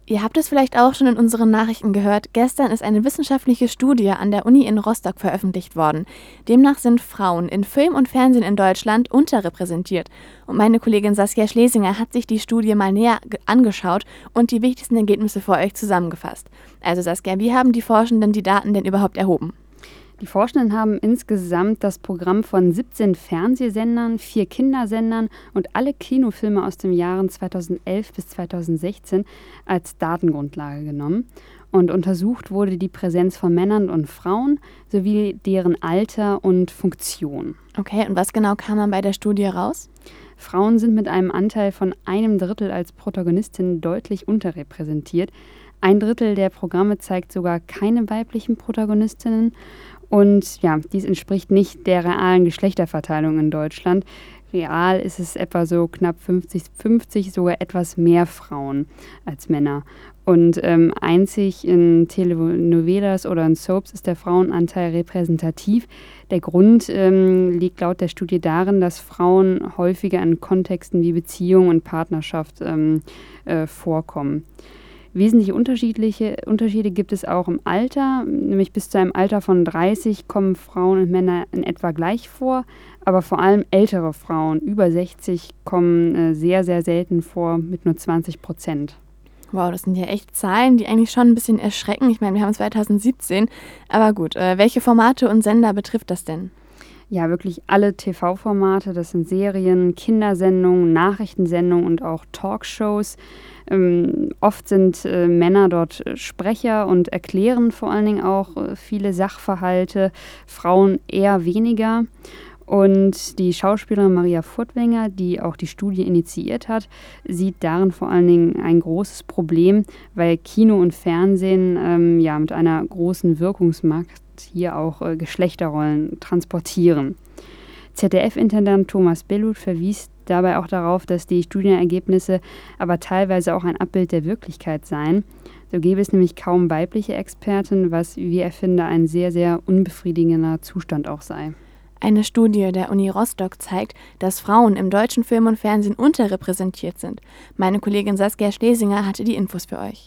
Ihr habt es vielleicht auch schon in unseren Nachrichten gehört. Gestern ist eine wissenschaftliche Studie an der Uni in Rostock veröffentlicht worden. Demnach sind Frauen in Film und Fernsehen in Deutschland unterrepräsentiert. Und meine Kollegin Saskia Schlesinger hat sich die Studie mal näher angeschaut und die wichtigsten Ergebnisse für euch zusammengefasst. Also Saskia, wie haben die Forschenden die Daten denn überhaupt erhoben? Die Forschenden haben insgesamt das Programm von 17 Fernsehsendern, 4 Kindersendern und alle Kinofilme aus den Jahren 2011 bis 2016 als Datengrundlage genommen. Und untersucht wurde die Präsenz von Männern und Frauen sowie deren Alter und Funktion. Okay, und was genau kam man bei der Studie raus? Frauen sind mit einem Anteil von 1/3 als Protagonistin deutlich unterrepräsentiert. 1/3 der Programme zeigt sogar keine weiblichen Protagonistinnen. Und ja, dies entspricht nicht der realen Geschlechterverteilung in Deutschland. Real ist es etwa so knapp 50-50, sogar etwas mehr Frauen als Männer. Und einzig in Telenovelas oder in Soaps ist der Frauenanteil repräsentativ. Der Grund liegt laut der Studie darin, dass Frauen häufiger in Kontexten wie Beziehung und Partnerschaft vorkommen. Wesentliche Unterschiede gibt es auch im Alter, nämlich bis zu einem Alter von 30 kommen Frauen und Männer in etwa gleich vor, aber vor allem ältere Frauen über 60 kommen sehr, sehr selten vor, mit nur 20%. Wow, das sind ja echt Zahlen, die eigentlich schon ein bisschen erschrecken. Ich meine, wir haben 2017, aber gut, welche Formate und Sender betrifft das denn? Ja, wirklich alle TV-Formate, das sind Serien, Kindersendungen, Nachrichtensendungen und auch Talkshows. Oft sind Männer dort Sprecher und erklären vor allen Dingen auch viele Sachverhalte, Frauen eher weniger. Und die Schauspielerin Maria Furtwängler, die auch die Studie initiiert hat, sieht darin vor allen Dingen ein großes Problem, weil Kino und Fernsehen mit einer großen Wirkungsmacht hier auch Geschlechterrollen transportieren. ZDF-Intendant Thomas Belluth verwies dabei auch darauf, dass die Studienergebnisse aber teilweise auch ein Abbild der Wirklichkeit seien. So gäbe es nämlich kaum weibliche Experten, was, wie er finde, ein sehr, sehr unbefriedigender Zustand auch sei. Eine Studie der Uni Rostock zeigt, dass Frauen im deutschen Film und Fernsehen unterrepräsentiert sind. Meine Kollegin Saskia Schlesinger hatte die Infos für euch.